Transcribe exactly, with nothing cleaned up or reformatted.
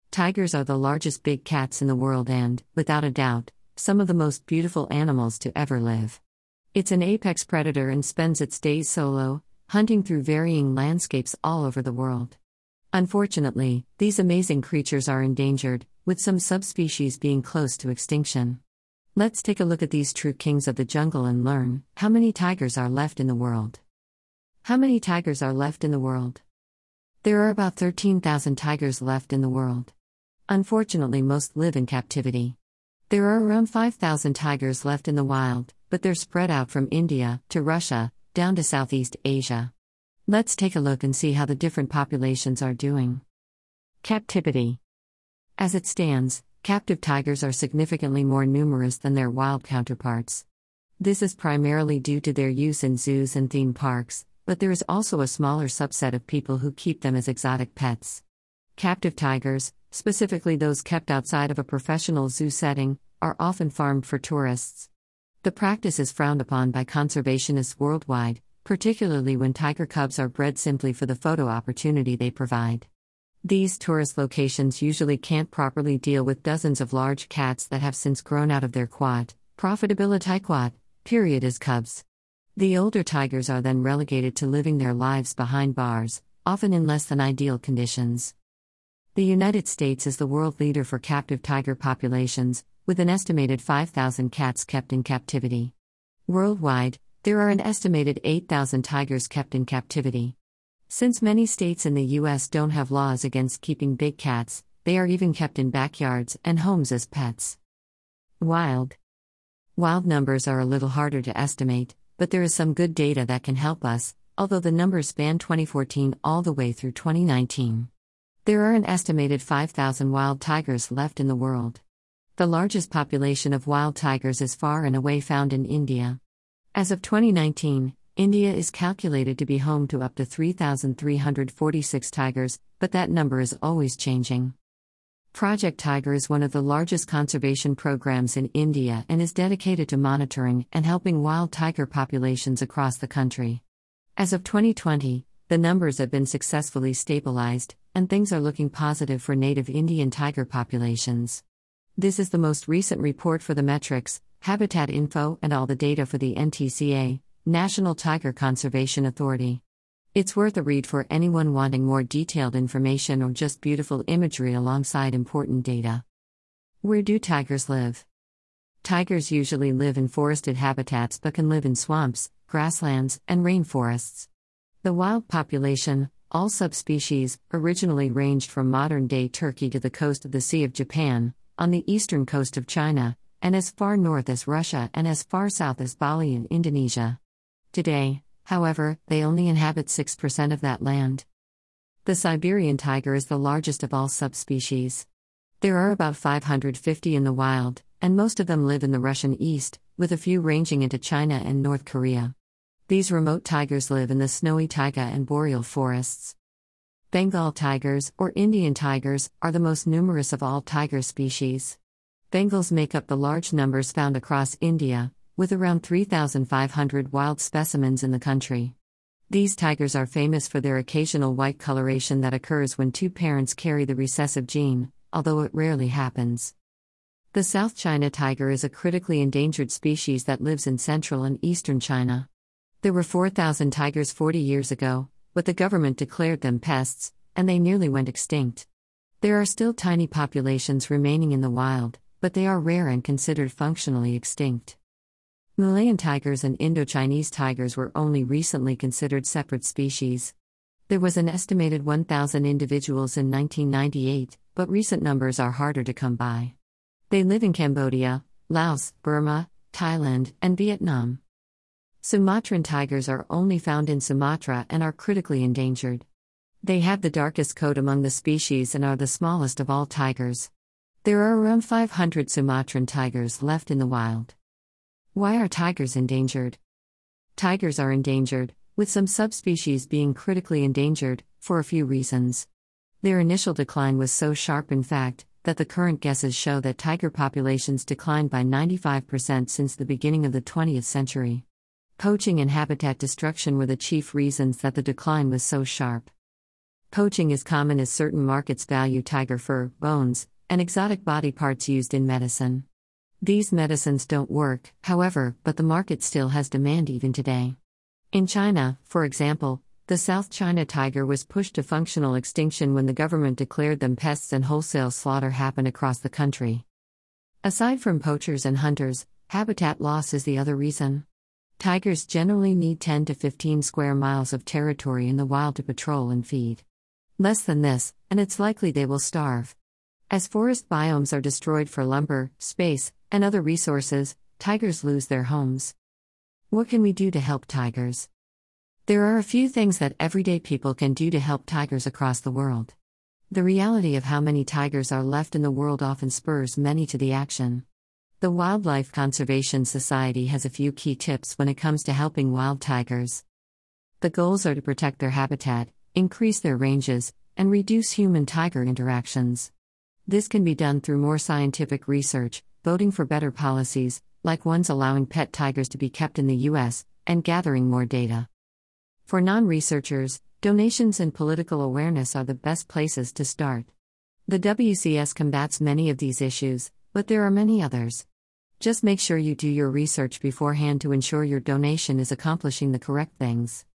Tigers are the largest big cats in the world and, without a doubt, some of the most beautiful animals to ever live. It's an apex predator and spends its days solo, hunting through varying landscapes all over the world. Unfortunately, these amazing creatures are endangered, with some subspecies being close to extinction. Let's take a look at these true kings of the jungle and learn how many tigers are left in the world. How many tigers are left in the world? There are about thirteen thousand tigers left in the world. Unfortunately, most live in captivity. There are around five thousand tigers left in the wild, but they're spread out from India to Russia, down to Southeast Asia. Let's take a look and see how the different populations are doing. Captivity. As it stands, captive tigers are significantly more numerous than their wild counterparts. This is primarily due to their use in zoos and theme parks, but there is also a smaller subset of people who keep them as exotic pets. Captive tigers, specifically those kept outside of a professional zoo setting, are often farmed for tourists. The practice is frowned upon by conservationists worldwide, particularly when tiger cubs are bred simply for the photo opportunity they provide. These tourist locations usually can't properly deal with dozens of large cats that have since grown out of their quad, profitability quad, period as cubs. The older tigers are then relegated to living their lives behind bars, often in less than ideal conditions. The United States is the world leader for captive tiger populations, with an estimated five thousand cats kept in captivity. Worldwide, there are an estimated eight thousand tigers kept in captivity. Since many states in the U S don't have laws against keeping big cats, they are even kept in backyards and homes as pets. Wild. Wild numbers are a little harder to estimate, but there is some good data that can help us, although the numbers span twenty fourteen all the way through twenty nineteen. There are an estimated five thousand wild tigers left in the world. The largest population of wild tigers is far and away found in India. As of twenty nineteen, India is calculated to be home to up to three thousand three hundred forty-six tigers, but that number is always changing. Project Tiger is one of the largest conservation programs in India and is dedicated to monitoring and helping wild tiger populations across the country. As of twenty twenty, the numbers have been successfully stabilized, and things are looking positive for native Indian tiger populations. This is the most recent report for the metrics, Habitat Info, and all the data for the N T C A, National Tiger Conservation Authority. It's worth a read for anyone wanting more detailed information or just beautiful imagery alongside important data. Where do tigers live? Tigers usually live in forested habitats but can live in swamps, grasslands, and rainforests. The wild population, all subspecies, originally ranged from modern-day Turkey to the coast of the Sea of Japan, on the eastern coast of China, and as far north as Russia and as far south as Bali in Indonesia. Today, however, they only inhabit six percent of that land. The Siberian tiger is the largest of all subspecies. There are about five hundred fifty in the wild, and most of them live in the Russian East, with a few ranging into China and North Korea. These remote tigers live in the snowy taiga and boreal forests. Bengal tigers, or Indian tigers, are the most numerous of all tiger species. Bengals make up the large numbers found across India, with around three thousand five hundred wild specimens in the country. These tigers are famous for their occasional white coloration that occurs when two parents carry the recessive gene, although it rarely happens. The South China tiger is a critically endangered species that lives in central and eastern China. There were four thousand tigers forty years ago, but the government declared them pests, and they nearly went extinct. There are still tiny populations remaining in the wild, but they are rare and considered functionally extinct. Malayan tigers and Indo-Chinese tigers were only recently considered separate species. There was an estimated one thousand individuals in nineteen ninety-eight, but recent numbers are harder to come by. They live in Cambodia, Laos, Burma, Thailand, and Vietnam. Sumatran tigers are only found in Sumatra and are critically endangered. They have the darkest coat among the species and are the smallest of all tigers. There are around five hundred Sumatran tigers left in the wild. Why are tigers endangered? Tigers are endangered, with some subspecies being critically endangered, for a few reasons. Their initial decline was so sharp, in fact, that the current guesses show that tiger populations declined by ninety-five percent since the beginning of the twentieth century. Poaching and habitat destruction were the chief reasons that the decline was so sharp. Poaching is common as certain markets value tiger fur, bones, and exotic body parts used in medicine. These medicines don't work, however, but the market still has demand even today. In China, for example, the South China tiger was pushed to functional extinction when the government declared them pests and wholesale slaughter happened across the country. Aside from poachers and hunters, habitat loss is the other reason. Tigers generally need ten to fifteen square miles of territory in the wild to patrol and feed. Less than this, and it's likely they will starve. As forest biomes are destroyed for lumber, space, and other resources, tigers lose their homes. What can we do to help tigers? There are a few things that everyday people can do to help tigers across the world. The reality of how many tigers are left in the world often spurs many to the action. The Wildlife Conservation Society has a few key tips when it comes to helping wild tigers. The goals are to protect their habitat, increase their ranges, and reduce human-tiger interactions. This can be done through more scientific research, voting for better policies, like ones allowing pet tigers to be kept in the U S, and gathering more data. For non-researchers, donations and political awareness are the best places to start. The W C S combats many of these issues, but there are many others. Just make sure you do your research beforehand to ensure your donation is accomplishing the correct things.